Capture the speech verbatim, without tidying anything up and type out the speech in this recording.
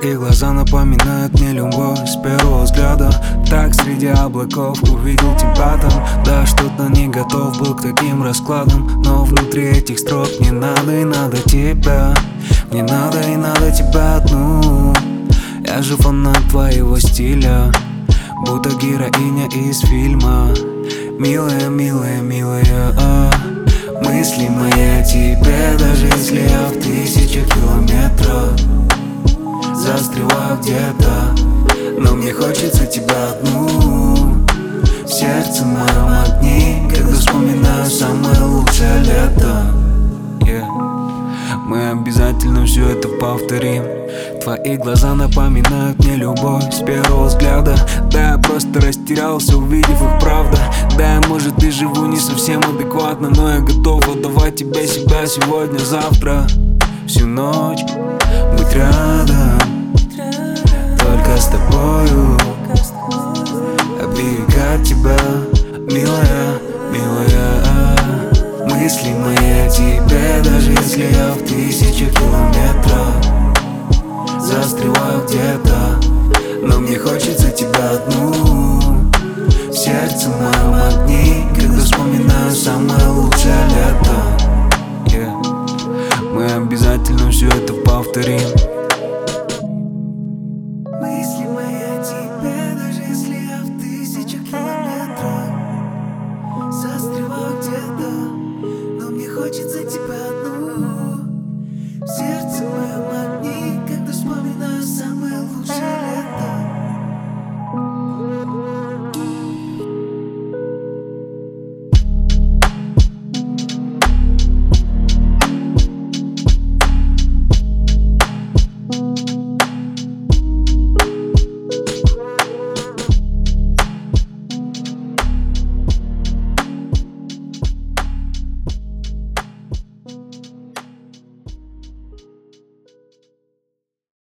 Твои глаза напоминают мне любовь с первого взгляда. Так среди облаков увидел тебя там. Да, что-то не готов был к таким раскладам, но внутри этих строк мне надо и надо тебя. Мне надо и надо тебя одну. Я же фанат твоего стиля, будто героиня из фильма. Милая, милая, милая, а. Мысли мои о тебе, даже если я в тысячах километрах застреваю где-то, но мне хочется тебя одну. В сердце моем огни, когда вспоминаю самое лучшее лето. Yeah. Мы обязательно все это повторим. Твои глаза напоминают мне любовь с первого взгляда. Да, я просто растерялся, увидев их, правда. Да, я, может, и живу не совсем адекватно, но я готов отдавать тебе себя сегодня, завтра, всю ночь быть рядом, только с тобою оберегать тебя, милая, милая. Мысли мои о тебе, даже если я в тысячах километрах застреваю где-то, но мне хочется тебя одну. В сердце моем